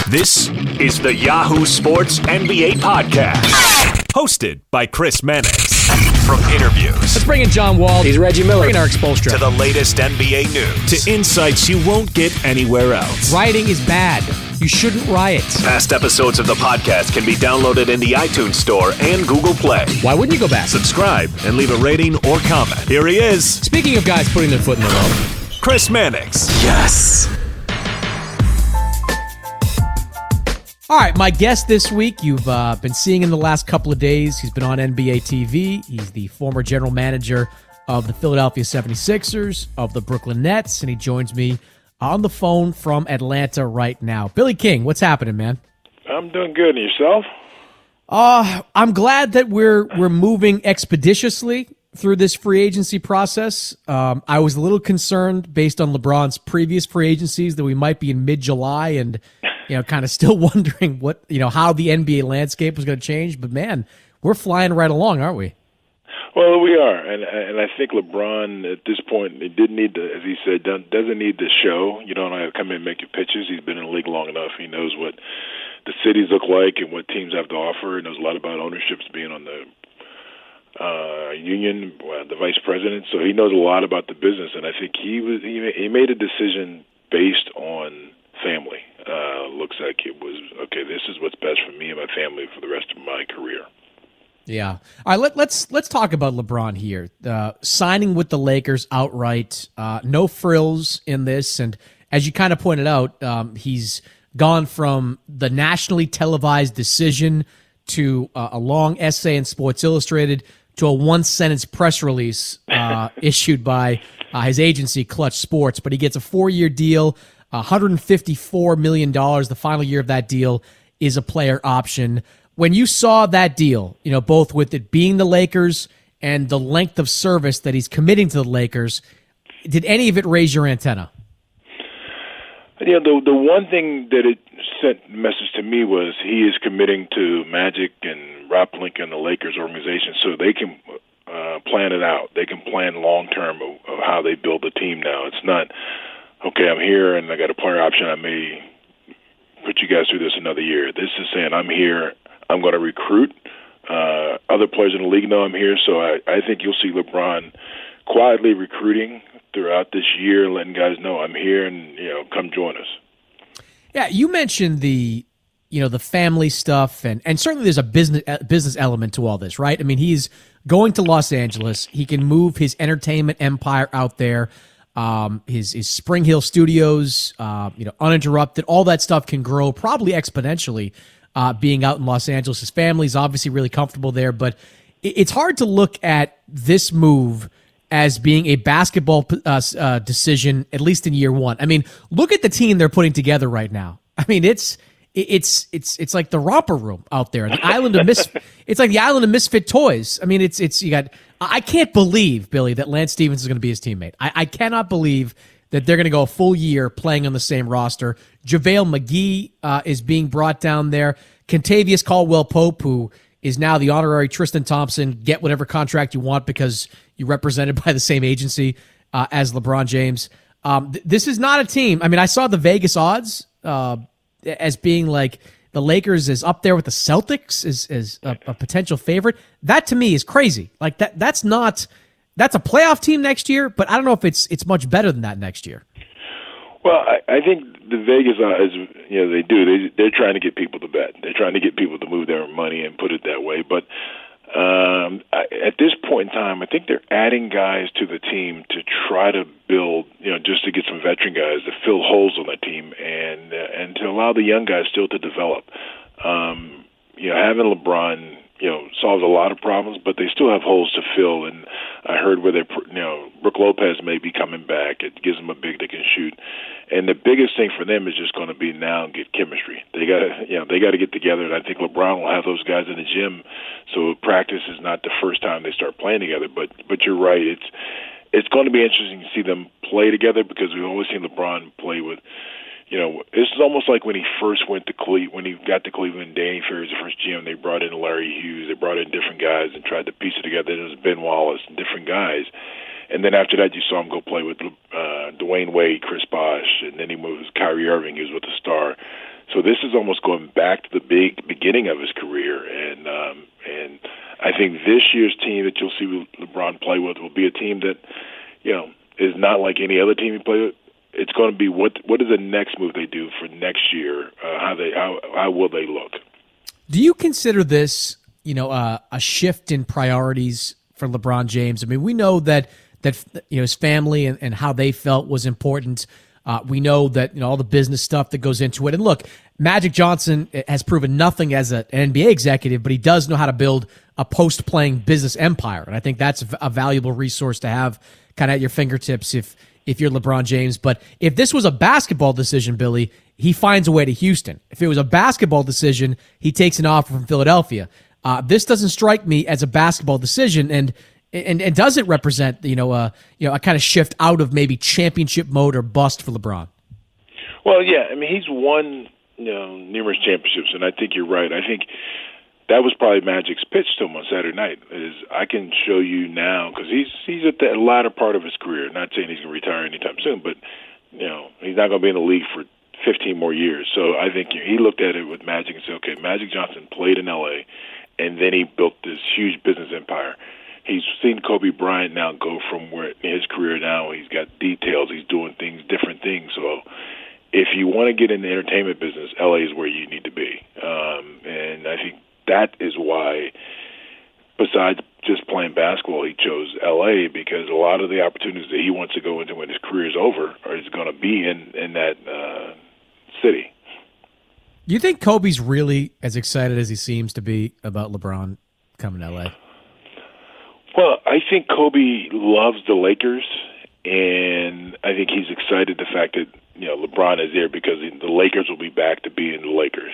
This is the Yahoo Sports NBA Podcast, hosted by Chris Mannix. From interviews Let's bring in John Wall. He's Reggie Miller. And Eric Spoelstra. To the latest NBA news. To insights you won't get anywhere else. Rioting is bad. You shouldn't riot. Past episodes of the podcast can be downloaded in the iTunes Store and Google Play. Why wouldn't you go back? Subscribe and leave a rating or comment. Here he is. Speaking of guys putting their foot in the road, Chris Mannix. Yes. All right, my guest this week, you've been seeing in the last couple of days. He's been on NBA TV. He's the former general manager of the Philadelphia 76ers, of the Brooklyn Nets, and he joins me on the phone from Atlanta right now. Billy King, what's happening, man? I'm doing good. And yourself? I'm glad that we're moving expeditiously through this free agency process. I was a little concerned based on LeBron's previous free agencies that we might be in mid-July and kind of still wondering how the NBA landscape was going to change. But man, we're flying right along, aren't we? Well, we are, and I think LeBron at this point, he didn't need to, as he said, doesn't need to show. You don't have to come in and make your pitches. He's been in the league long enough. He knows what the cities look like and what teams have to offer. He knows a lot about ownerships, being on the union, the vice president. So he knows a lot about the business, and I think he made a decision based on family. Looks like it was, okay, this is what's best for me and my family for the rest of my career. Yeah. All right, let's talk about LeBron here. Signing with the Lakers outright, no frills in this. And as you kind of pointed out, he's gone from the nationally televised decision to a long essay in Sports Illustrated to a one-sentence press release issued by his agency, Clutch Sports. But he gets a 4-year deal, $154 million. The final year of that deal is a player option. When you saw that deal, both with it being the Lakers and the length of service that he's committing to the Lakers, did any of it raise your antenna? The one thing that it sent a message to me was he is committing to Magic and Rob Pelinka and the Lakers organization, so they can plan it out. They can plan long-term of how they build the team now. It's not, okay, I'm here and I got a player option. I may put you guys through this another year. This is saying I'm here. I'm going to recruit. Other players in the league know I'm here, so I think you'll see LeBron quietly recruiting throughout this year, letting guys know I'm here and come join us. Yeah, you mentioned the family stuff, and certainly there's a business element to all this, right? I mean, he's going to Los Angeles. He can move his entertainment empire out there. His Spring Hill Studios, uninterrupted. All that stuff can grow probably exponentially. Being out in Los Angeles, his family's obviously really comfortable there, but it's hard to look at this move as being a basketball decision, at least in year one. I mean, look at the team they're putting together right now. I mean, it's like the romper room out there, the island of it's like the island of misfit toys. I mean, you got. I can't believe, Billy, that Lance Stevens is going to be his teammate. I cannot believe that they're going to go a full year playing on the same roster. JaVale McGee is being brought down there. Kentavious Caldwell-Pope, who is now the honorary Tristan Thompson, get whatever contract you want because you're represented by the same agency as LeBron James. This is not a team. I mean, I saw the Vegas odds as being like the Lakers is up there with the Celtics as a potential favorite. That to me is crazy. Like that's a playoff team next year, but I don't know if it's much better than that next year. Well, I think the Vegas odds, they do. They're trying to get people to bet. They're trying to get people to move their money and put it that way. But at this point in time, I think they're adding guys to the team to try to build, just to get some veteran guys to fill holes on the team and to allow the young guys still to develop. Having LeBron, solves a lot of problems, but they still have holes to fill. And I heard where Brook Lopez may be coming back. It gives them a big they can shoot. And the biggest thing for them is just going to be now get chemistry. They got to get together. And I think LeBron will have those guys in the gym. So practice is not the first time they start playing together. But you're right. It's going to be interesting to see them play together because we've always seen LeBron play with. This is almost like when he first went to when he got to Cleveland. Danny Ferry was the first GM. They brought in Larry Hughes. They brought in different guys and tried to piece it together. It was Ben Wallace and different guys. And then after that, you saw him go play with Dwayne Wade, Chris Bosh, and then he moved Kyrie Irving. He was with the Star. So this is almost going back to the big beginning of his career, and I think this year's team that you'll see LeBron play with will be a team that, is not like any other team he played with. It's going to be what is the next move they do for next year? How will they look? Do you consider this, a shift in priorities for LeBron James? I mean, we know that his family and how they felt was important. We know that all the business stuff that goes into it. And look, Magic Johnson has proven nothing as an NBA executive, but he does know how to build a post-playing business empire. And I think that's a valuable resource to have kind of at your fingertips if you're LeBron James. But if this was a basketball decision, Billy, he finds a way to Houston. If it was a basketball decision, he takes an offer from Philadelphia. This doesn't strike me as a basketball decision, and does it represent a kind of shift out of maybe championship mode or bust for LeBron? Well, yeah, I mean he's won numerous championships, and I think you're right. I think that was probably Magic's pitch to him on Saturday night. Is I can show you now because he's at the latter part of his career. Not saying he's going to retire anytime soon, but he's not going to be in the league for 15 more years. So I think he looked at it with Magic and said, okay, Magic Johnson played in L.A. and then he built this huge business empire. He's seen Kobe Bryant now go from where in his career now he's got details, he's doing things, different things. So if you want to get in the entertainment business, LA is where you need to be. And I think that is why, besides just playing basketball, he chose LA because a lot of the opportunities that he wants to go into when his career is over is going to be in that city. Do you think Kobe's really as excited as he seems to be about LeBron coming to LA? Well, I think Kobe loves the Lakers, and I think he's excited the fact that LeBron is there because the Lakers will be back to being the Lakers.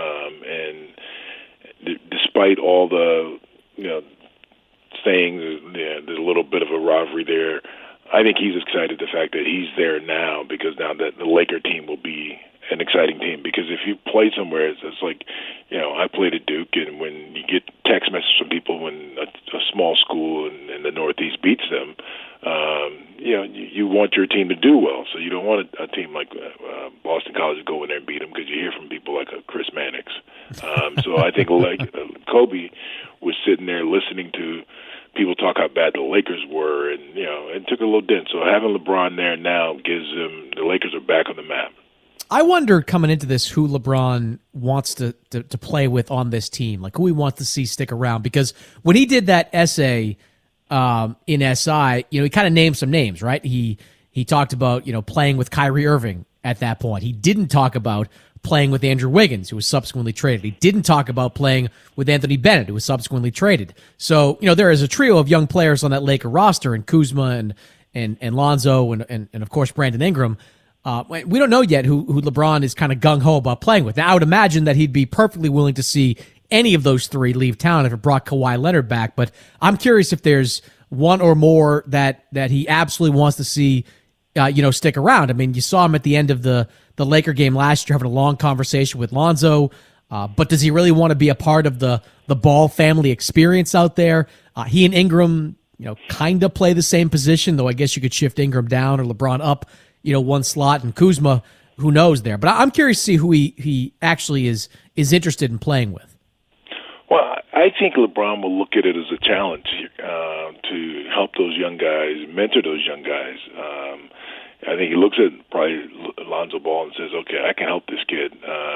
And despite all the saying there's a little bit of a rivalry there, I think he's excited the fact that he's there now because now that the Laker team will be an exciting team. Because if you play somewhere, it's like, I played at Duke, and when you get text messages from people when a small school in the Northeast beats them, you want your team to do well. So you don't want a team like Boston College to go in there and beat them because you hear from people like Chris Mannix. So I think Kobe was sitting there listening to people talk how bad the Lakers were, and it took a little dent. So having LeBron there now gives them the Lakers are back on the map. I wondered coming into this who LeBron wants to play with on this team, like who he wants to see stick around. Because when he did that essay in SI, he kind of named some names, right? He talked about playing with Kyrie Irving at that point. He didn't talk about playing with Andrew Wiggins, who was subsequently traded. He didn't talk about playing with Anthony Bennett, who was subsequently traded. So there is a trio of young players on that Laker roster, and Kuzma and Lonzo and of course Brandon Ingram. We don't know yet who LeBron is kind of gung-ho about playing with. Now, I would imagine that he'd be perfectly willing to see any of those three leave town if it brought Kawhi Leonard back, but I'm curious if there's one or more that he absolutely wants to see stick around. I mean, you saw him at the end of the Laker game last year having a long conversation with Lonzo, but does he really want to be a part of the Ball family experience out there? He and Ingram, kind of play the same position, though I guess you could shift Ingram down or LeBron up one slot, and Kuzma, who knows there. But I'm curious to see who he actually is interested in playing with. Well, I think LeBron will look at it as a challenge to help those young guys, mentor those young guys. I think he looks at probably Lonzo Ball and says, okay, I can help this kid.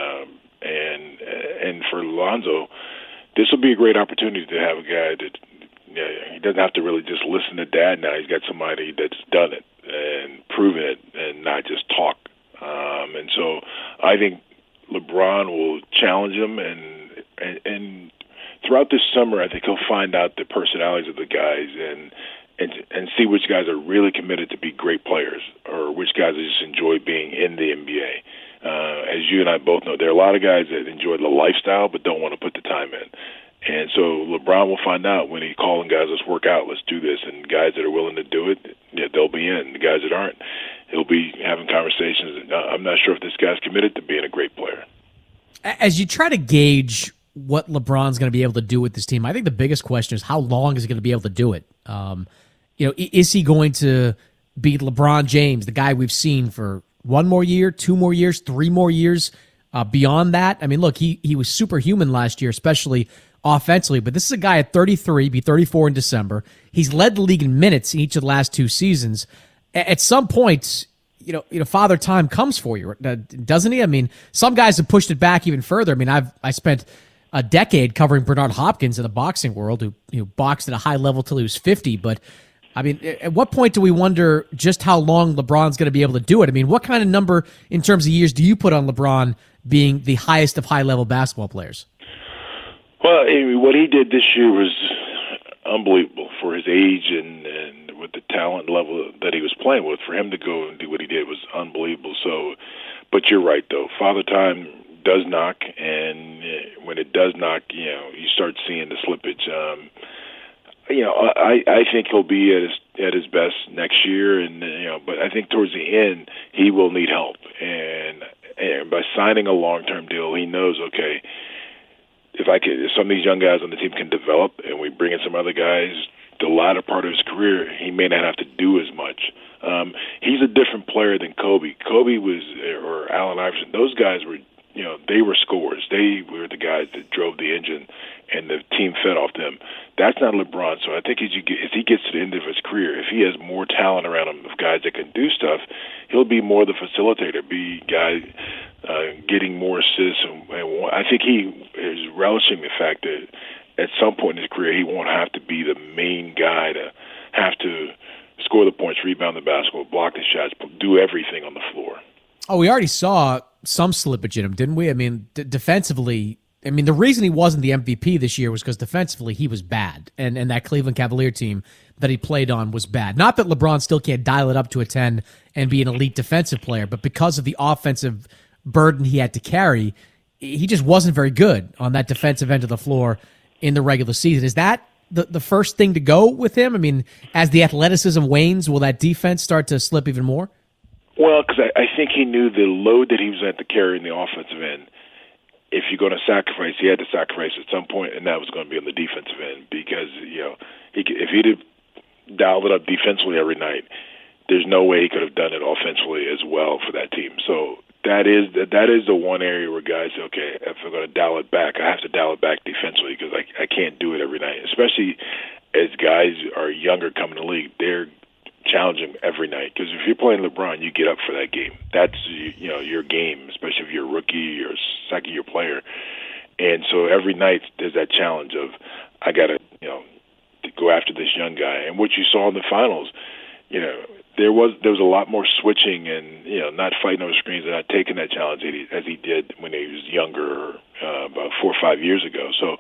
And for Lonzo, this will be a great opportunity to have a guy that he doesn't have to really just listen to dad now. He's got somebody that's done it and proven it and not just talk. And so I think LeBron will challenge him and throughout this summer, I think he'll find out the personalities of the guys and see which guys are really committed to be great players or which guys just enjoy being in the NBA. As you and I both know, there are a lot of guys that enjoy the lifestyle but don't want to put the time in. And so LeBron will find out when he's calling guys, let's work out, let's do this. And guys that are willing to do it, they'll be in. The guys that aren't, he'll be having conversations. I'm not sure if this guy's committed to being a great player. As you try to gauge what LeBron's going to be able to do with this team, I think the biggest question is how long is he going to be able to do it? Is he going to be LeBron James, the guy we've seen for 1 more year, 2 more years, 3 more years? Beyond that, I mean, look, he was superhuman last year, especially offensively. But this is a guy at 33, be 34 in December. He's led the league in minutes in each of the last 2 seasons. At some point, Father Time comes for you, doesn't he? I mean, some guys have pushed it back even further. I mean, I spent a decade covering Bernard Hopkins in the boxing world, who boxed at a high level till he was 50. But I mean, at what point do we wonder just how long LeBron's going to be able to do it? I mean, what kind of number in terms of years do you put on LeBron being the highest of high level basketball players? Well, what he did this year was unbelievable for his age and with the talent level that he was playing with. For him to go and do what he did was unbelievable. So, but you're right, though. Father Time does knock, and when it does knock, you start seeing the slippage. I think he'll be at his best next year, and but I think towards the end he will need help, and by signing a long-term deal, he knows, okay, if some of these young guys on the team can develop, and we bring in some other guys, the latter part of his career, he may not have to do as much. He's a different player than Kobe. Kobe or Allen Iverson. Those guys were. They were scorers. They were the guys that drove the engine, and the team fed off them. That's not LeBron. So I think as he gets to the end of his career, if he has more talent around him of guys that can do stuff, he'll be more the facilitator, be guy getting more assists. And I think he is relishing the fact that at some point in his career, he won't have to be the main guy to have to score the points, rebound the basketball, block the shots, do everything on the floor. Oh, we already saw some slippage in him, didn't we? I mean, defensively, the reason he wasn't the MVP this year was because defensively he was bad, and that Cleveland Cavalier team that he played on was bad. Not that LeBron still can't dial it up to a 10 and be an elite defensive player, but because of the offensive burden he had to carry, he just wasn't very good on that defensive end of the floor in the regular season. Is that the first thing to go with him? I mean, as the athleticism wanes, will that defense start to slip even more? Well, because I think he knew the load that he was at to carry in the offensive end. If you're going to sacrifice, he had to sacrifice at some point, and that was going to be on the defensive end. Because if he'd have dialed it up defensively every night, there's no way he could have done it offensively as well for that team. So that is the one area where guys say, okay, if we're going to dial it back, I have to dial it back defensively because I can't do it every night. Especially as guys are younger coming to the league, they're challenging every night, because if you're playing LeBron, you get up for that game. That's your game, especially if you're a rookie or second-year player. And so every night there's that challenge of I got to go after this young guy. And what you saw in the finals, there was a lot more switching and not fighting over screens and not taking that challenge as he did when he was younger, about 4 or 5 years ago. So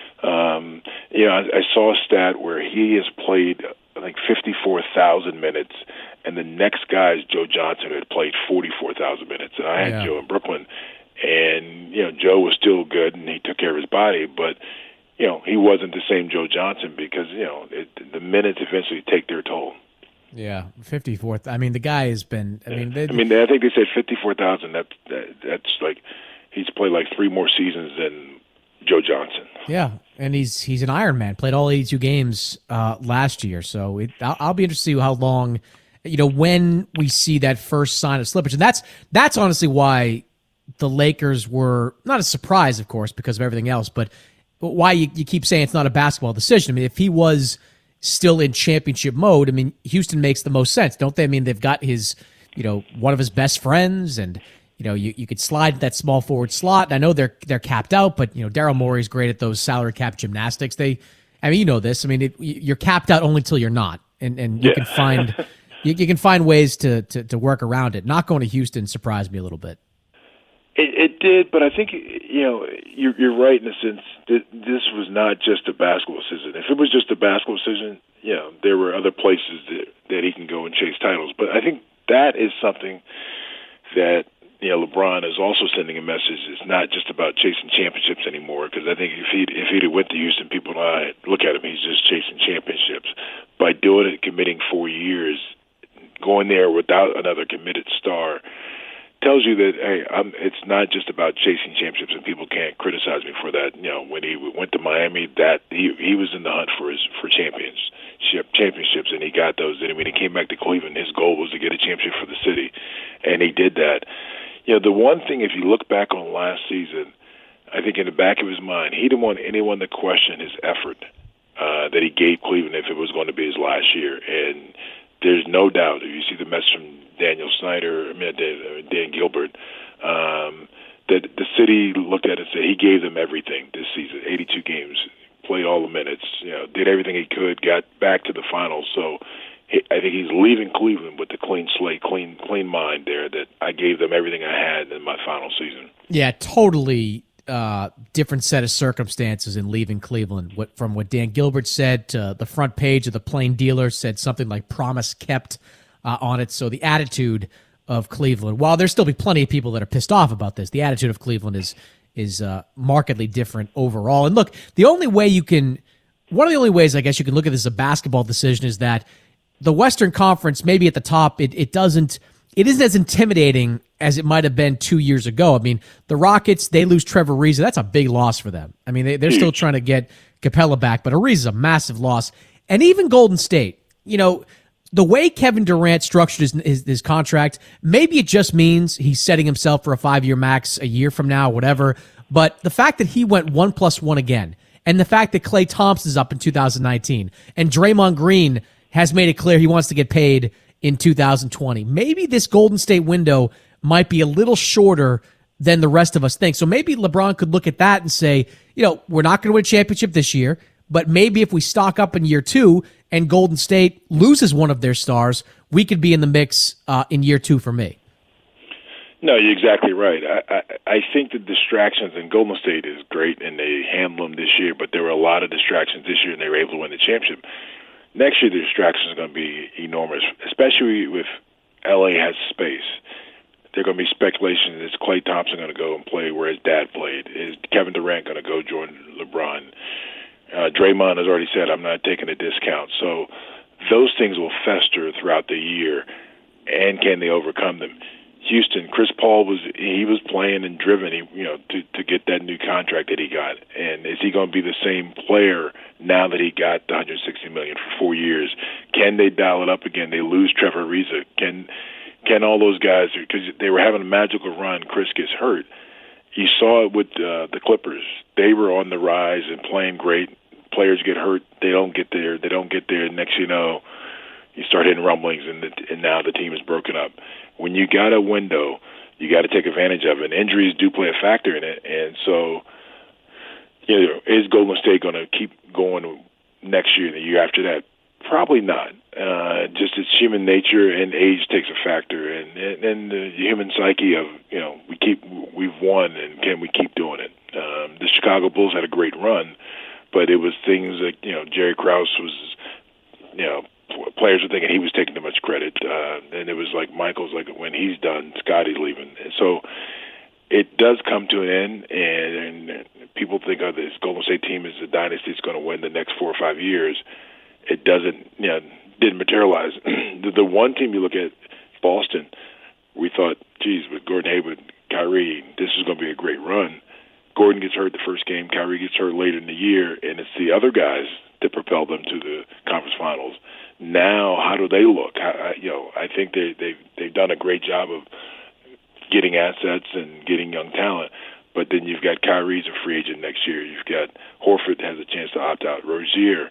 I saw a stat where he has played, I think, 54,000 minutes, and the next guy is Joe Johnson, who had played 44,000 minutes. And I had Joe in Brooklyn, and Joe was still good, and he took care of his body, but he wasn't the same Joe Johnson because the minutes eventually take their toll. Yeah, 54. The guy has been. I think they said 54,000. That's like he's played like 3 more seasons than Joe Johnson. Yeah, and he's an Iron Man. Played all 82 games last year. So I'll be interested to see how long, when we see that first sign of slippage. And that's honestly why the Lakers were not a surprise, of course, because of everything else, but why you keep saying it's not a basketball decision. If he was still in championship mode, Houston makes the most sense, don't they? They've got his, one of his best friends, and you could slide that small forward slot. And I know they're capped out, but Daryl Morey's great at those salary cap gymnastics. You're capped out only till you're not, and you can find you can find ways to work around it. Not going to Houston surprised me a little bit. It did, but I think you're right in the sense that this was not just a basketball decision. If it was just a basketball decision, there were other places that he can go and chase titles. But I think that is something that LeBron is also sending a message. It's not just about chasing championships anymore. Because I think if he'd have went to Houston, people would look at him. He's just chasing championships. By doing it, committing 4 years, going there without another committed star, tells you that, hey, it's not just about chasing championships, and people can't criticize me for that. When he went to Miami, that he was in the hunt for championships, and he got those. And when he came back to Cleveland, his goal was to get a championship for the city, and he did that. The one thing, if you look back on last season, I think in the back of his mind, he didn't want anyone to question his effort that he gave Cleveland if it was going to be his last year. And there's no doubt, if you see the message from Dan Gilbert, that the city looked at it and said he gave them everything this season, 82 games, played all the minutes, did everything he could, got back to the finals. So I think he's leaving Cleveland with the clean slate, clean mind there, that I gave them everything I had in my final season. Yeah, totally different set of circumstances in leaving Cleveland. From what Dan Gilbert said to the front page of the Plain Dealer said something like promise kept on it. So the attitude of Cleveland, while there'll still be plenty of people that are pissed off about this, the attitude of Cleveland is markedly different overall. And look, one of the only ways I guess you can look at this as a basketball decision is that the Western Conference, maybe at the top, it isn't as intimidating as it might have been 2 years ago. I mean, the Rockets, they lose Trevor Ariza. That's a big loss for them. I mean, they're still trying to get Capella back, but Ariza's a massive loss. And even Golden State, the way Kevin Durant structured his contract, maybe it just means he's setting himself for a 5-year max a year from now, whatever. But the fact that he went 1+1 again, and the fact that Klay Thompson's up in 2019, and Draymond Green has made it clear he wants to get paid in 2020. Maybe this Golden State window might be a little shorter than the rest of us think. So maybe LeBron could look at that and say, we're not going to win a championship this year, but maybe if we stock up in year 2 and Golden State loses one of their stars, we could be in the mix in year 2 for me. No, you're exactly right. I think the distractions in Golden State is great, and they handled them this year, but there were a lot of distractions this year, and they were able to win the championship. Next year, the distractions are going to be enormous, especially if LA has space. There's going to be speculation, is Klay Thompson going to go and play where his dad played? Is Kevin Durant going to go join LeBron? Draymond has already said, I'm not taking a discount. So those things will fester throughout the year, and can they overcome them? Houston, Chris Paul was playing and driven, to get that new contract that he got. And is he going to be the same player now that he got the $160 million for 4 years? Can they dial it up again? They lose Trevor Ariza. Can all those guys, because they were having a magical run, Chris gets hurt. You saw it with the Clippers. They were on the rise and playing great. Players get hurt. They don't get there. Next you start hitting rumblings, and now the team is broken up. When you got a window, you got to take advantage of it. Injuries do play a factor in it, and so is Golden State going to keep going next year and the year after that? Probably not. Just it's human nature, and age takes a factor, and the human psyche of we've won, and can we keep doing it? The Chicago Bulls had a great run, but it was things like Jerry Krause was players were thinking he was taking too much credit, and it was like Michael's like, when he's done, Scotty's leaving, and so it does come to an end, and people think of this Golden State team as a dynasty that's going to win the next 4 or 5 years. It didn't materialize. The one team you look at, Boston, we thought, geez, with Gordon Hayward, Kyrie, this is going to be a great run. Gordon gets hurt the first game, Kyrie gets hurt later in the year, and it's the other guys that propelled them to the conference finals. Now, how do they look? I think they've done a great job of getting assets and getting young talent. But then you've got Kyrie's a free agent next year. You've got Horford has a chance to opt out. Rozier,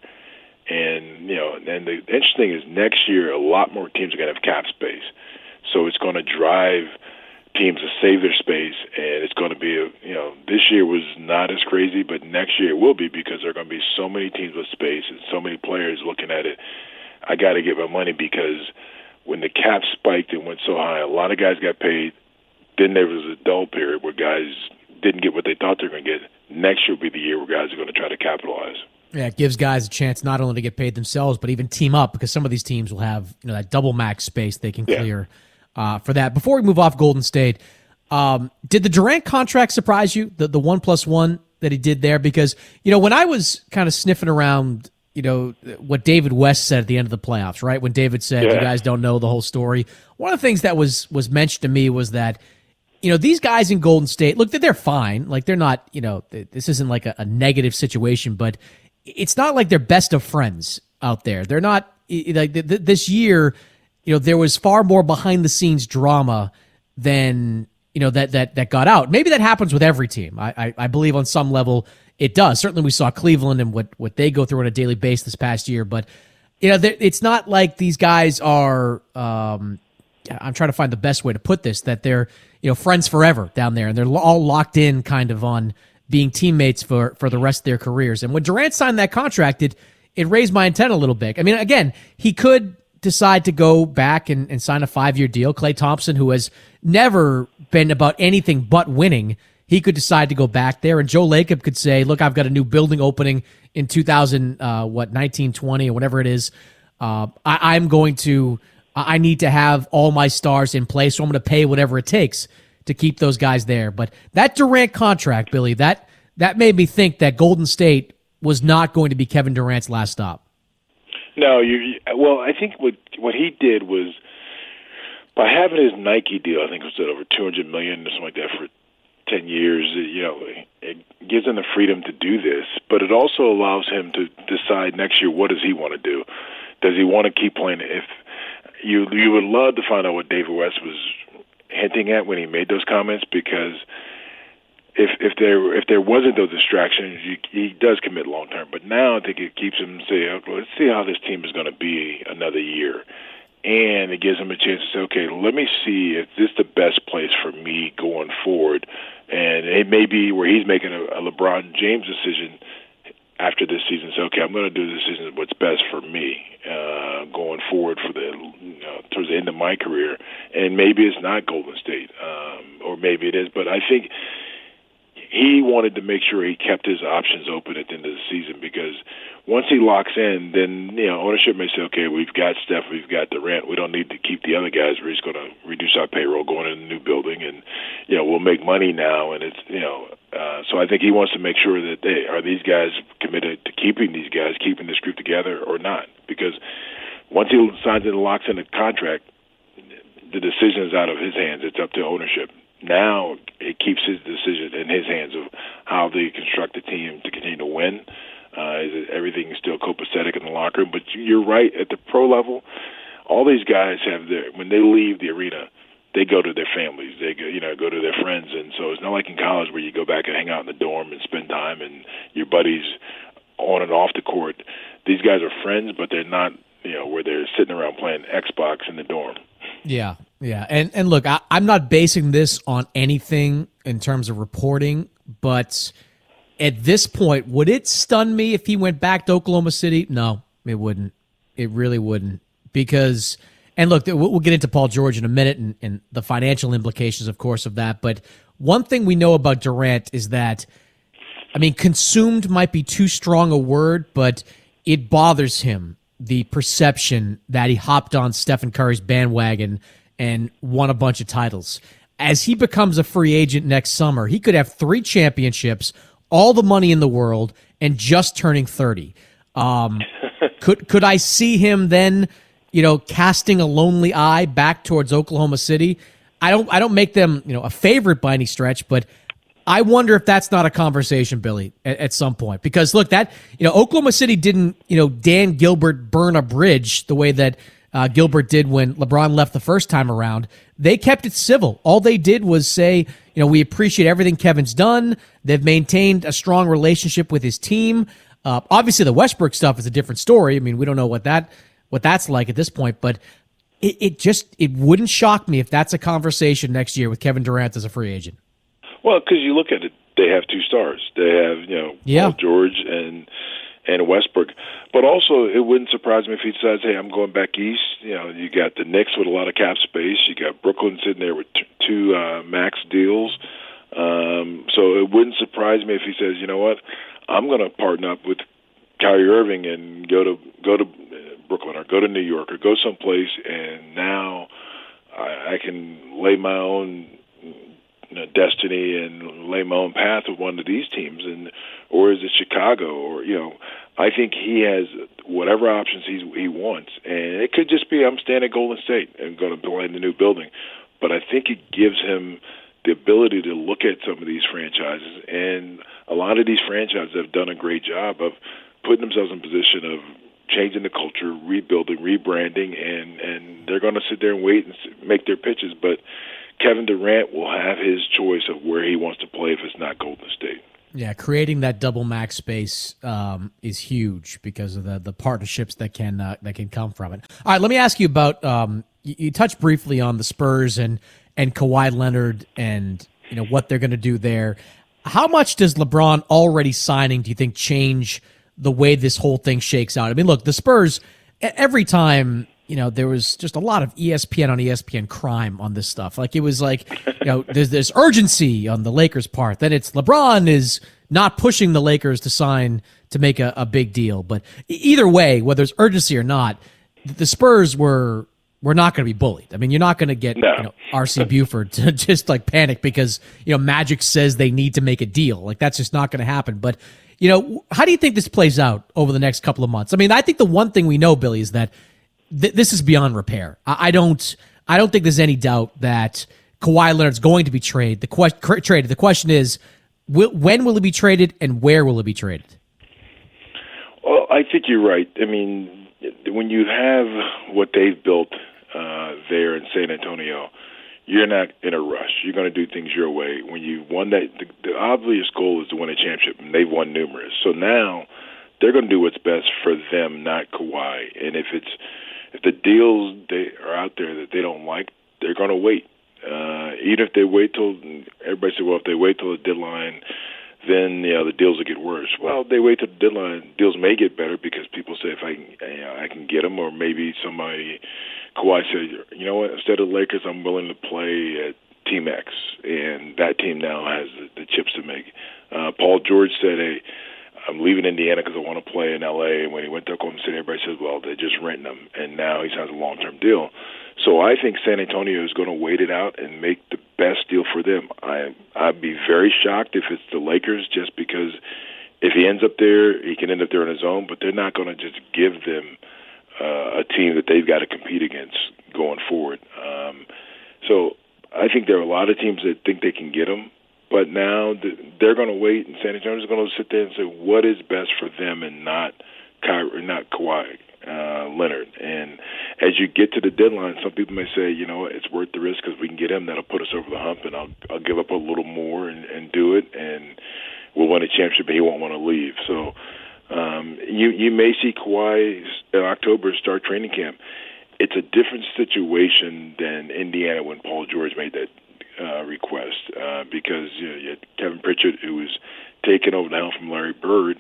and and the interesting is next year a lot more teams are going to have cap space, so it's going to drive teams to save their space, and it's going to be this year was not as crazy, but next year it will be, because there are going to be so many teams with space and so many players looking at it. I got to give my money, because when the cap spiked and went so high, a lot of guys got paid. Then there was a dull period where guys didn't get what they thought they were going to get. Next year will be the year where guys are going to try to capitalize. Yeah, it gives guys a chance not only to get paid themselves, but even team up, because some of these teams will have that double max space they can clear for that. Before we move off Golden State, did the Durant contract surprise you, the 1+1 that he did there? Because, when I was kind of sniffing around, what David West said at the end of the playoffs, right? When David said, you guys don't know the whole story. One of the things that was mentioned to me was that, these guys in Golden State, look, they're fine. Like, they're not, this isn't like a negative situation, but it's not like they're best of friends out there. They're not, like, this year, there was far more behind the scenes drama than that got out. Maybe that happens with every team. I believe on some level it does. Certainly we saw Cleveland and what they go through on a daily basis this past year. But, it's not like these guys are I'm trying to find the best way to put this, that they're, friends forever down there. And they're all locked in kind of on being teammates for the rest of their careers. And when Durant signed that contract, it raised my antenna a little bit. I mean, again, he could decide to go back and sign a 5-year deal. Klay Thompson, who has never been about anything but winning, he could decide to go back there. And Joe Lacob could say, look, I've got a new building opening in 19, 20, or whatever it is. I need to have all my stars in place, so I'm going to pay whatever it takes to keep those guys there. But that Durant contract, Billy, that made me think that Golden State was not going to be Kevin Durant's last stop. No, well, I think what he did was, by having his Nike deal, I think it was over $200 million or something like that for 10 years, it gives him the freedom to do this, but it also allows him to decide next year, what does he want to do? Does he want to keep playing? If you would love to find out what David West was hinting at when he made those comments, because if there wasn't those distractions, he does commit long term. But now I think it keeps him say, okay, let's see how this team is going to be another year, and it gives him a chance to say, okay, let me see if this is the best place for me going forward. And it may be where he's making a LeBron James decision after this season. Say, okay, I'm going to do this season what's best for me going forward for towards the end of my career. And maybe it's not Golden State, or maybe it is. But I think he wanted to make sure he kept his options open at the end of the season, because once he locks in, then ownership may say, okay, we've got Steph, we've got Durant, we don't need to keep the other guys. We're just going to reduce our payroll going in a new building, and we'll make money now. And it's so I think he wants to make sure that are these guys committed to keeping these guys, keeping this group together, or not? Because once he signs and locks in a contract, the decision is out of his hands. It's up to ownership. Now it keeps his decision in his hands of how they construct the team to continue to win. Everything is still copacetic in the locker room. But you're right, at the pro level, all these guys when they leave the arena, they go to their families. They go to their friends. And so it's not like in college where you go back and hang out in the dorm and spend time and your buddies on and off the court. These guys are friends, but they're not, where they're sitting around playing Xbox in the dorm. Yeah. And look, I'm not basing this on anything in terms of reporting, but at this point, would it stun me if he went back to Oklahoma City? No, it wouldn't. It really wouldn't. Because, and look, we'll get into Paul George in a minute and the financial implications, of course, of that. But one thing we know about Durant is that, consumed might be too strong a word, but it bothers him, the perception that he hopped on Stephen Curry's bandwagon and won a bunch of titles. As he becomes a free agent next summer, he could have 3 championships, all the money in the world, and just turning 30. Could I see him then, casting a lonely eye back towards Oklahoma City? I don't make them, a favorite by any stretch, but I wonder if that's not a conversation, Billy, at some point. Because look, that Oklahoma City didn't Dan Gilbert burn a bridge the way that Gilbert did when LeBron left the first time around. They kept it civil. All they did was say, we appreciate everything Kevin's done. They've maintained a strong relationship with his team. Obviously, the Westbrook stuff is a different story. We don't know what that's like at this point, but it wouldn't shock me if that's a conversation next year with Kevin Durant as a free agent. Well, because you look at it, they have 2 stars. They have, Paul George and Westbrook. But also, it wouldn't surprise me if he decides, hey, I'm going back east. You got the Knicks with a lot of cap space. You got Brooklyn sitting there with 2 max deals. So it wouldn't surprise me if he says, you know what, I'm going to partner up with Kyrie Irving and go to Brooklyn or go to New York or go someplace, and now I can lay my own destiny and lay my own path with one of these teams, or is it Chicago? Or I think he has whatever options he wants, and it could just be I'm staying at Golden State and going to play in the new building. But I think it gives him the ability to look at some of these franchises, and a lot of these franchises have done a great job of putting themselves in position of changing the culture, rebuilding, rebranding, and they're going to sit there and wait and make their pitches. But Kevin Durant will have his choice of where he wants to play if it's not Golden State. Yeah, creating that double max space is huge because of the partnerships that can come from it. All right, let me ask you about you touched briefly on the Spurs and Kawhi Leonard and what they're going to do there. How much does LeBron already signing, do you think, change the way this whole thing shakes out? I mean, look, the Spurs, every time there was just a lot of ESPN on ESPN crime on this stuff. Like, it was like, there's this urgency on the Lakers' part. Then it's LeBron is not pushing the Lakers to sign to make a big deal. But either way, whether it's urgency or not, the Spurs were not going to be bullied. I mean, you're not going to get R.C. Buford to just like panic because Magic says they need to make a deal. Like, that's just not going to happen. But how do you think this plays out over the next couple of months? I mean, I think the one thing we know, Billy, is that this is beyond repair. I don't think there's any doubt that Kawhi Leonard's going to be traded. The question is, when will he be traded and where will he be traded? Well, I think you're right. I mean, when you have what they've built there in San Antonio, you're not in a rush. You're going to do things your way. When you won that, the obvious goal is to win a championship, and they've won numerous. So now they're going to do what's best for them, not Kawhi. And if the deals they are out there that they don't like, they're going to wait. Even if they wait till everybody said, well, if they wait till the deadline, then the deals will get worse. Well, they wait till the deadline, deals may get better because people say if I can get them, or maybe somebody, Kawhi said, you know what, instead of Lakers, I'm willing to play at Team X, and that team now has the chips to make. Paul George said, hey, I'm leaving Indiana because I want to play in L.A. And when he went to Oklahoma City, everybody said, well, they're just renting him. And now he signs a long-term deal. So I think San Antonio is going to wait it out and make the best deal for them. I'd be very shocked if it's the Lakers, just because if he ends up there, he can end up there on his own, but they're not going to just give them a team that they've got to compete against going forward. So I think there are a lot of teams that think they can get him. But now they're going to wait, and San Antonio's going to sit there and say, what is best for them and not Kawhi Leonard. And as you get to the deadline, some people may say, it's worth the risk because we can get him. That'll put us over the hump, and I'll give up a little more and do it, and we'll win a championship, but he won't want to leave. So you may see Kawhi in October start training camp. It's a different situation than Indiana when Paul George made that request because you had Kevin Pritchard, who was taking over the helm from Larry Bird,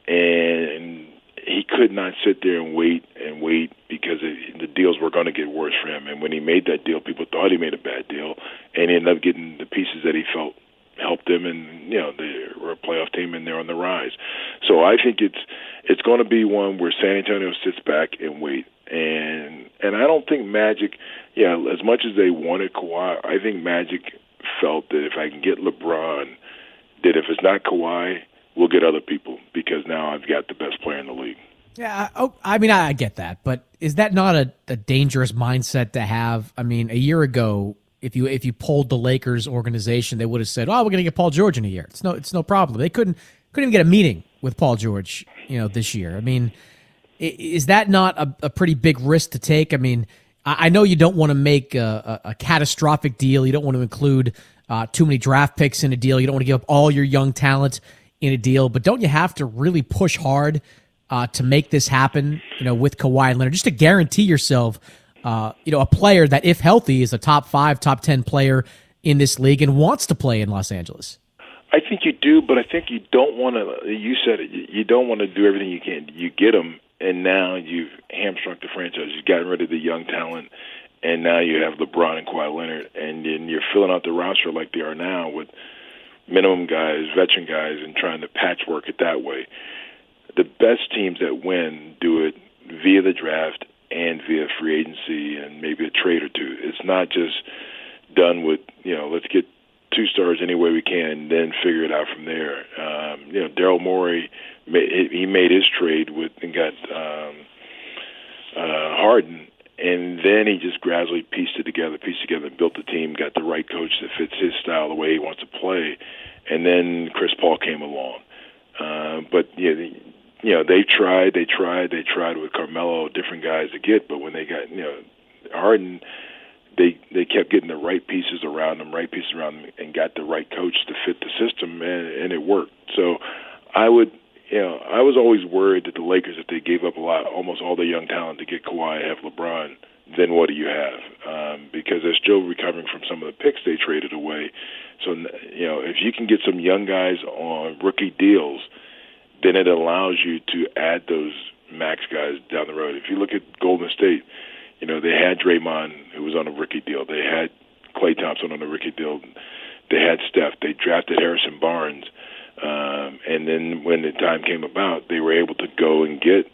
and he could not sit there and wait because the deals were going to get worse for him. And when he made that deal, people thought he made a bad deal, and he ended up getting the pieces that he felt helped them, and they were a playoff team and they're on the rise. So I think it's going to be one where San Antonio sits back and wait. And I don't think Magic, as much as they wanted Kawhi, I think Magic felt that if I can get LeBron, that if it's not Kawhi, we'll get other people because now I've got the best player in the league. Yeah, I mean, I get that, but is that not a dangerous mindset to have? I mean, a year ago, if you polled the Lakers organization, they would have said, "Oh, we're going to get Paul George in a year. It's no problem." They couldn't even get a meeting with Paul George, this year. I mean, is that not a pretty big risk to take? I mean, I know you don't want to make a catastrophic deal. You don't want to include too many draft picks in a deal. You don't want to give up all your young talent in a deal. But don't you have to really push hard to make this happen, with Kawhi Leonard, just to guarantee yourself, a player that, if healthy, is a top 5, top 10 player in this league and wants to play in Los Angeles? I think you do, but I think you don't want to, you said it, you don't want to do everything you can. You get them, and now you've hamstrung the franchise. You've gotten rid of the young talent, and now you have LeBron and Kawhi Leonard, and then you're filling out the roster like they are now with minimum guys, veteran guys, and trying to patchwork it that way. The best teams that win do it via the draft and via free agency and maybe a trade or two. It's not just done with, let's get 2 stars any way we can and then figure it out from there. Daryl Morey, he made his trade with and got Harden, and then he just gradually pieced together and built the team, got the right coach that fits his style, the way he wants to play, and then Chris Paul came along. But they tried with Carmelo, different guys to get, but when they got Harden, they kept getting the right pieces around them, and got the right coach to fit the system, and it worked. So I was always worried that the Lakers, if they gave up almost all the young talent to get Kawhi and have LeBron, then what do you have? Because they're still recovering from some of the picks they traded away. So, if you can get some young guys on rookie deals, then it allows you to add those max guys down the road. If you look at Golden State, they had Draymond, who was on a rookie deal. They had Klay Thompson on a rookie deal. They had Steph. They drafted Harrison Barnes. And then when the time came about, they were able to go and get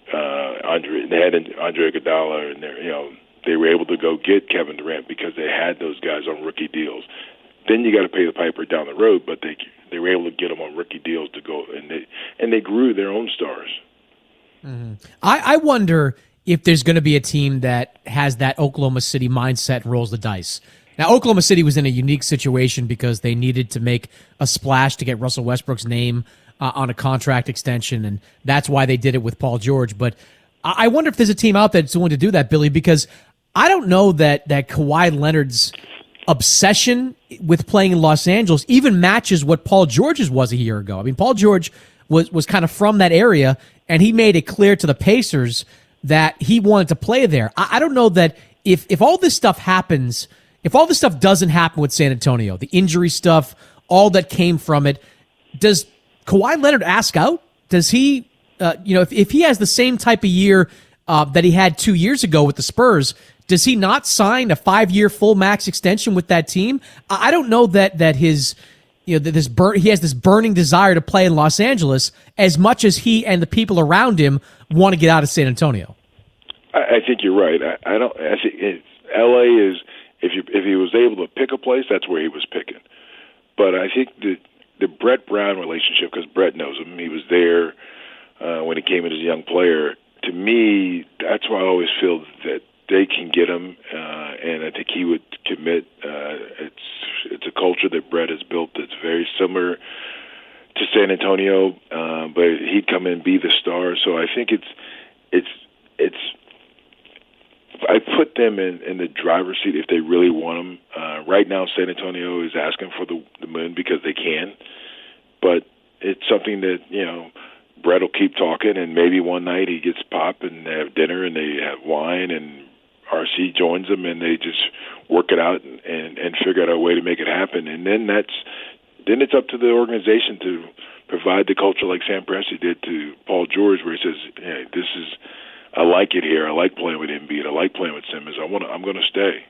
Andre. They had Andre Iguodala, and they were able to go get Kevin Durant because they had those guys on rookie deals. Then you got to pay the piper down the road, but they were able to get them on rookie deals to go, and they grew their own stars. Mm-hmm. I wonder if there's going to be a team that has that Oklahoma City mindset and rolls the dice. Now, Oklahoma City was in a unique situation because they needed to make a splash to get Russell Westbrook's name on a contract extension, and that's why they did it with Paul George. But I wonder if there's a team out there that's willing to do that, Billy, because I don't know that Kawhi Leonard's obsession with playing in Los Angeles even matches what Paul George's was a year ago. I mean, Paul George was kind of from that area, and he made it clear to the Pacers that he wanted to play there. I don't know that if all this stuff happens, if all this stuff doesn't happen with San Antonio, the injury stuff, all that came from it, does Kawhi Leonard ask out? Does he, if he has the same type of year that he had 2 years ago with the Spurs, does he not sign a 5-year full max extension with that team? I don't know that his, he has this burning desire to play in Los Angeles as much as he and the people around him want to get out of San Antonio. I think you're right. I think L.A. is, if he was able to pick a place, that's where he was picking. But I think the Brett Brown relationship, because Brett knows him, he was there when he came in as a young player. To me, that's why I always feel that they can get him, and I think he would commit. It's a culture that Brett has built that's very similar to San Antonio, but he'd come in and be the star. So I think it's. I put them in the driver's seat if they really want him. Right now, San Antonio is asking for the moon because they can, but it's something that Brett will keep talking, and maybe one night he gets pop and they have dinner and they have wine, and RC joins them, and they just work it out and figure out a way to make it happen. And then it's up to the organization to provide the culture like Sam Presti did to Paul George, where he says, "Hey, I like it here. I like playing with Embiid. I like playing with Simmons. I'm going to stay."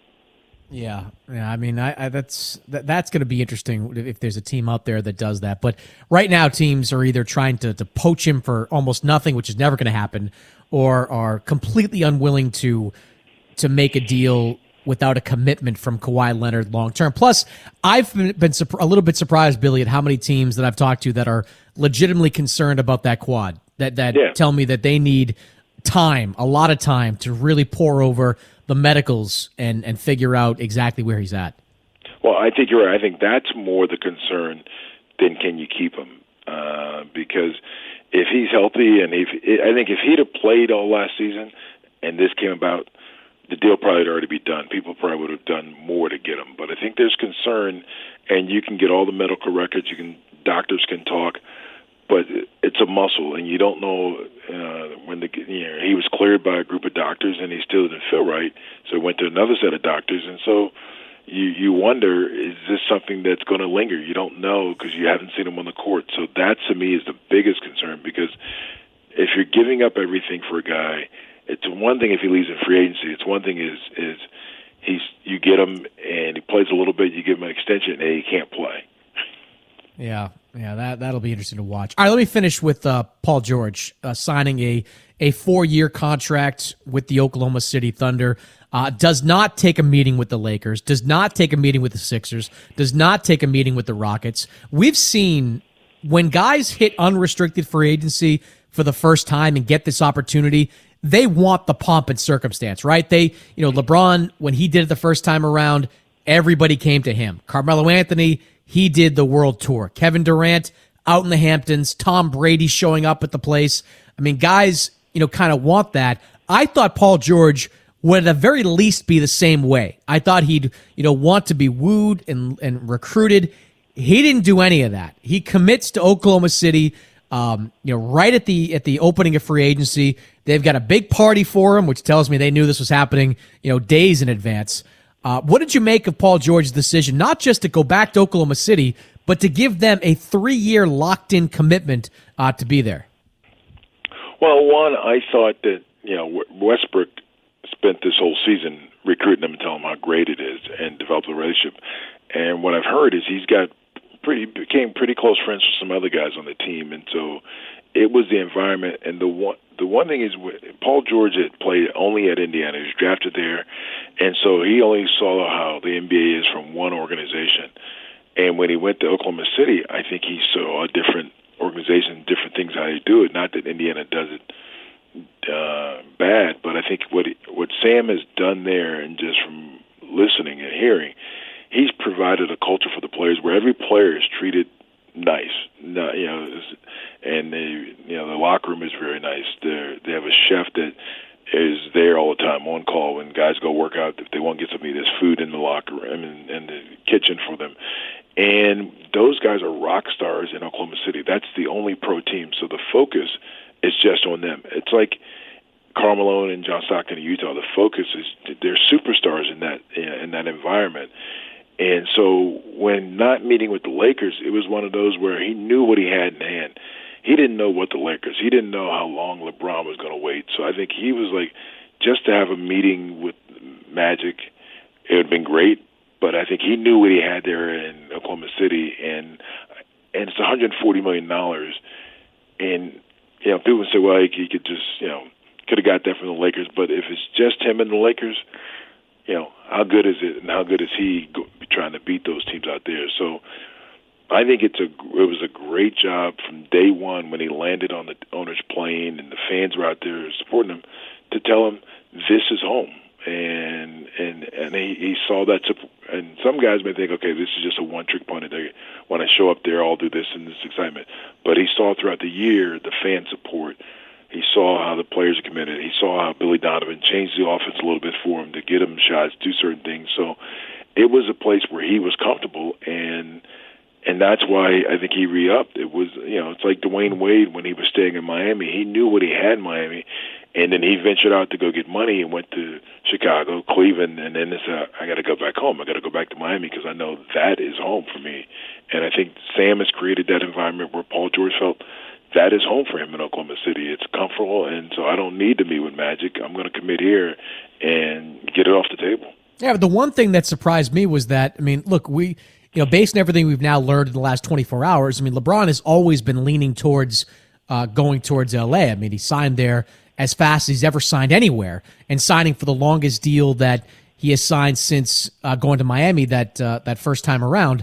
Yeah. I mean, that's going to be interesting if there's a team out there that does that. But right now, teams are either trying to poach him for almost nothing, which is never going to happen, or are completely unwilling to make a deal without a commitment from Kawhi Leonard long term. Plus, I've been a little bit surprised, Billy, at how many teams that I've talked to that are legitimately concerned about that quad. That tell me that they need time, a lot of time, to really pour over the medicals and figure out exactly where he's at. Well, I think you're right. I think that's more the concern than can you keep him, because if he's healthy and I think if he'd have played all last season and this came about, the deal probably would already be done. People probably would have done more to get him. But I think there's concern, and you can get all the medical records. Doctors can talk. But it's a muscle, and you don't know when he was cleared by a group of doctors, and he still didn't feel right, so he went to another set of doctors, and so you wonder, is this something that's going to linger? You don't know because you haven't seen him on the court. So that, to me, is the biggest concern, because if you're giving up everything for a guy, it's one thing if he leaves in free agency. It's one thing is you get him and he plays a little bit, you give him an extension, and he can't play. Yeah, that'll be interesting to watch. All right, let me finish with Paul George signing a 4-year contract with the Oklahoma City Thunder. Does not take a meeting with the Lakers, does not take a meeting with the Sixers, does not take a meeting with the Rockets. We've seen when guys hit unrestricted free agency for the first time and get this opportunity, they want the pomp and circumstance, right? LeBron, when he did it the first time around, everybody came to him. Carmelo Anthony, he did the world tour. Kevin Durant out in the Hamptons. Tom Brady showing up at the place. I mean, guys, kind of want that. I thought Paul George would at the very least be the same way. I thought he'd, want to be wooed and recruited. He didn't do any of that. He commits to Oklahoma City, right at the opening of free agency. They've got a big party for him, which tells me they knew this was happening, days in advance. What did you make of Paul George's decision, not just to go back to Oklahoma City, but to give them a 3-year locked-in commitment to be there? Well, one, I thought that Westbrook spent this whole season recruiting him and telling him how great it is and developed a relationship. And what I've heard is he's became pretty close friends with some other guys on the team, and so it was the environment. And the one thing is, Paul George had played only at Indiana. He was drafted there, and so he only saw how the NBA is from one organization. And when he went to Oklahoma City, I think he saw a different organization, different things how they do it. Not that Indiana does it bad, but I think what Sam has done there, and just from listening and hearing, he's provided a culture for the players where every player is treated nice. And the locker room is very nice. They have a chef that is there all the time on call when guys go work out. If they want to get something, there's food in the locker room and the kitchen for them. And those guys are rock stars in Oklahoma City. That's the only pro team. So the focus is just on them. It's like Karl Malone and John Stockton in Utah. The focus is they're superstars in that environment. And so when not meeting with the Lakers, it was one of those where he knew what he had in hand. He didn't know what the Lakers. He didn't know how long LeBron was going to wait. So I think he was like, just to have a meeting with Magic, it would have been great. But I think he knew what he had there in Oklahoma City, and it's $140 million. And people would say, well, he could just could have got that from the Lakers. But if it's just him and the Lakers, how good is it, and how good is he trying to beat those teams out there? So I think it was a great job from day one when he landed on the owner's plane and the fans were out there supporting him, to tell him this is home. And he saw that. And some guys may think, okay, this is just a one-trick pony. They want to show up there, all do this and this excitement. But he saw throughout the year the fan support. He saw how the players are committed. He saw how Billy Donovan changed the offense a little bit for him to get him shots, do certain things. So it was a place where he was comfortable, and that's why I think he re-upped. It was, it's like Dwayne Wade when he was staying in Miami. He knew what he had in Miami, and then he ventured out to go get money and went to Chicago, Cleveland, and then said, I got to go back home. I got to go back to Miami because I know that is home for me. And I think Sam has created that environment where Paul George felt that is home for him in Oklahoma City. It's comfortable, and so I don't need to meet with Magic. I'm going to commit here and get it off the table. Yeah, but the one thing that surprised me was that, look, based on everything we've now learned in the last 24 hours, LeBron has always been leaning towards going towards L.A. He signed there as fast as he's ever signed anywhere, and signing for the longest deal that he has signed since going to Miami that first time around.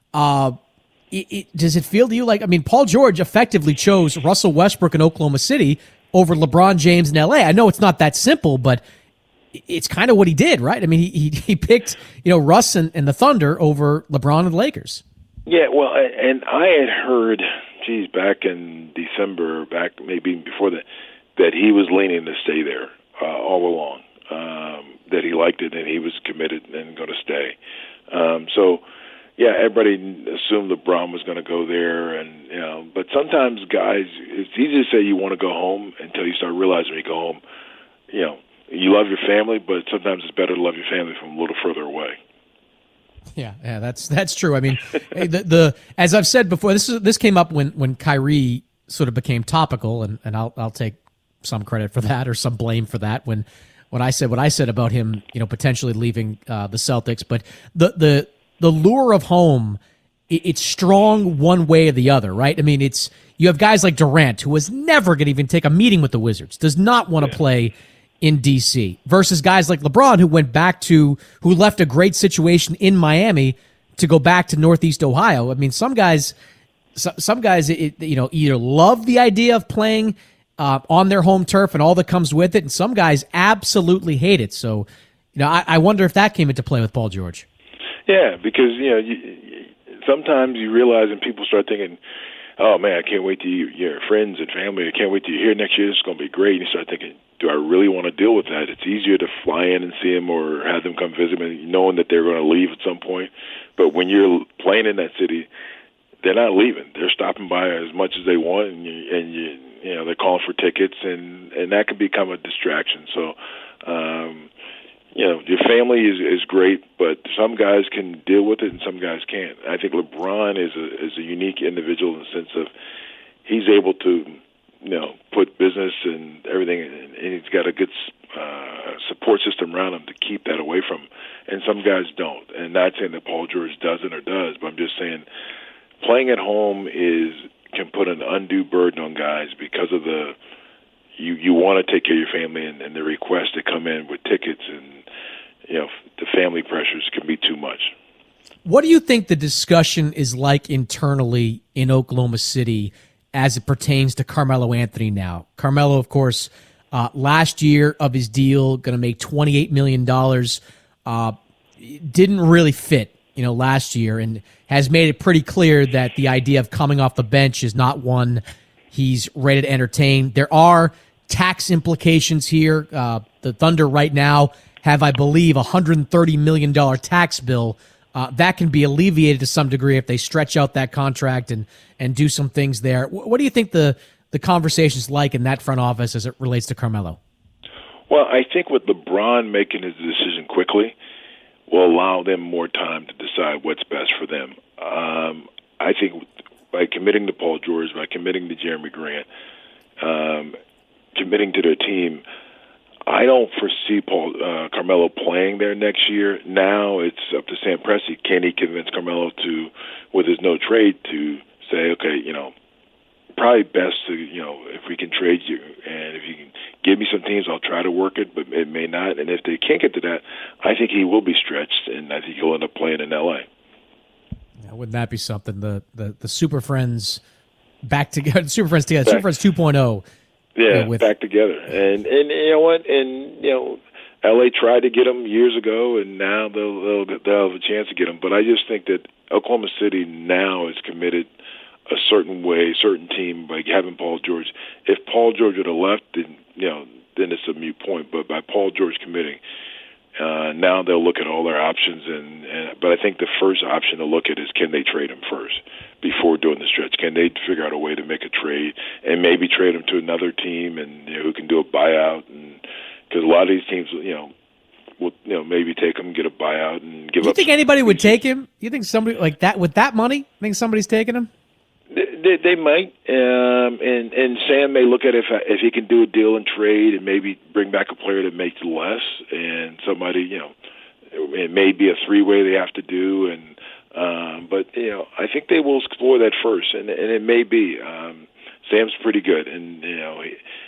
Does it feel to you like, Paul George effectively chose Russell Westbrook in Oklahoma City over LeBron James in L.A.? I know it's not that simple, but it's kind of what he did, right? He picked, Russ and the Thunder over LeBron and the Lakers. Yeah, well, and I had heard, back in December, back maybe before that he was leaning to stay there all along, that he liked it and he was committed and going to stay. Yeah, everybody assumed LeBron was going to go there, and but sometimes guys, it's easy to say you want to go home until you start realizing when you go home, you love your family, but sometimes it's better to love your family from a little further away. Yeah, that's true. The as I've said before, this came up when Kyrie sort of became topical, and I'll take some credit for that or some blame for that when I said what I said about him, potentially leaving the Celtics, but the lure of home, it's strong one way or the other, right? You have guys like Durant, who was never going to even take a meeting with the Wizards, does not want to play in D.C., versus guys like LeBron, who left a great situation in Miami to go back to Northeast Ohio. Some guys, either love the idea of playing on their home turf and all that comes with it, and some guys absolutely hate it. So, I wonder if that came into play with Paul George. Yeah, because sometimes you realize, and people start thinking, "Oh man, I can't wait to your friends and family. I can't wait to you're here next year. It's going to be great." And you start thinking, do I really want to deal with that? It's easier to fly in and see them or have them come visit me, knowing that they're going to leave at some point. But when you're playing in that city, they're not leaving. They're stopping by as much as they want, and you know they're calling for tickets, and that can become a distraction. So, you know, your family is great, but some guys can deal with it and some guys can't. I think LeBron is a unique individual in the sense of he's able to, you know, put business and everything, and he's got a good support system around him to keep that away from him. And some guys don't. And not saying that Paul George doesn't or does, but I'm just saying playing at home can put an undue burden on guys because of you want to take care of your family and the requests that come in with tickets, and you know the family pressures can be too much. What do you think the discussion is like internally in Oklahoma City as it pertains to Carmelo Anthony now? Carmelo, of course, last year of his deal, going to make $28 million. Didn't really fit, you know, last year, and has made it pretty clear that the idea of coming off the bench is not one he's ready to entertain. There are tax implications here. The Thunder right now have, I believe, a $130 million tax bill. That can be alleviated to some degree if they stretch out that contract and do some things there. What do you think the conversation's like in that front office as it relates to Carmelo? Well, I think with LeBron making his decision quickly will allow them more time to decide what's best for them. I think by committing to Paul George, by committing to Jeremy Grant, committing to their team, I don't foresee Carmelo playing there next year. Now it's up to Sam Presti. Can he convince Carmelo to, with his no trade, to say, okay, you know, probably best to, you know, if we can trade you, and if you can give me some teams, I'll try to work it, but it may not. And if they can't get to that, I think he will be stretched, and I think he'll end up playing in L.A. Yeah, wouldn't that be something? The Super Friends back together, Super Friends together, Super Friends 2.0. Yeah, back together. And you know what? And, you know, L.A. tried to get him years ago, and now they'll have a chance to get him. But I just think that Oklahoma City now is committed a certain way, certain team, by having Paul George. If Paul George would have left, then, you know, then it's a moot point. But by Paul George committing, now they'll look at all their options. But I think the first option to look at is, can they trade him first before doing the stretch? Can they figure out a way to make a trade and maybe trade him to another team, and you know, who can do a buyout? And because a lot of these teams, you know, will, you know, maybe take him, get a buyout, and give up. You think anybody would take him? You think somebody like that with that money? You think somebody's taking him? They might, and Sam may look at if he can do a deal and trade and maybe bring back a player that makes less, and somebody, you know, it may be a three-way they have to do, but you know, I think they will explore that first, and it may be. Sam's pretty good, and you know,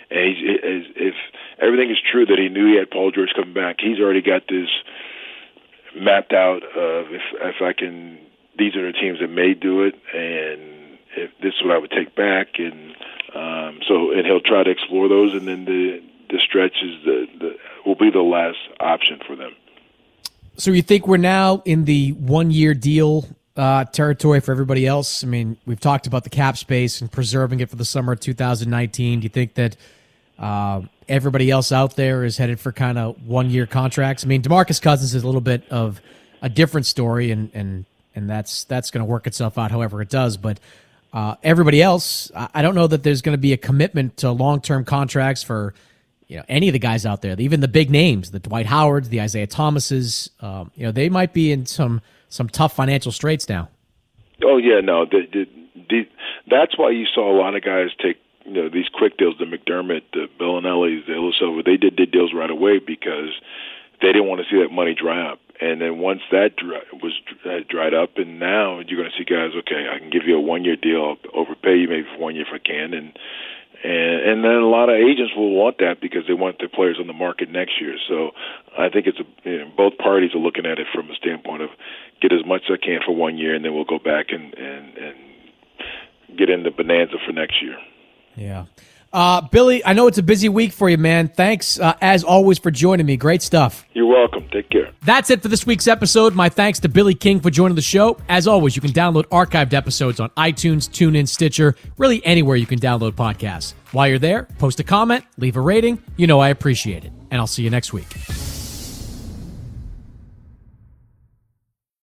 if everything is true that he knew he had Paul George coming back, he's already got this mapped out of if I can. These are the teams that may do it, and if this is what I would take back, and and he'll try to explore those, and then the stretch is will be the last option for them. So you think we're now in the 1-year deal territory for everybody else? I mean, we've talked about the cap space and preserving it for the summer of 2019. Do you think that everybody else out there is headed for kind of 1-year contracts? I mean, DeMarcus Cousins is a little bit of a different story, and that's going to work itself out however it does, but everybody else, I don't know that there's going to be a commitment to long-term contracts for, you know, any of the guys out there, even the big names, the Dwight Howards, the Isaiah Thomases. You know, they might be in some tough financial straits now. Oh yeah, no, that's why you saw a lot of guys take, you know, these quick deals. The McDermott, the Bellinelli, the Ilyasova, they did deals right away because they didn't want to see that money dry up. And then once that was dried up, and now you're going to see guys, okay, I can give you a 1-year deal, I'll overpay you maybe for 1 year if I can, and then a lot of agents will want that because they want their players on the market next year. So I think it's both parties are looking at it from a standpoint of get as much as I can for 1 year, and then we'll go back and get in the bonanza for next year. Yeah. Billy, I know it's a busy week for you, man. Thanks, as always, for joining me. Great stuff. You're welcome. Take care. That's it for this week's episode. My thanks to Billy King for joining the show. As always, you can download archived episodes on iTunes, TuneIn, Stitcher, really anywhere you can download podcasts. While you're there, post a comment, leave a rating. You know I appreciate it. And I'll see you next week.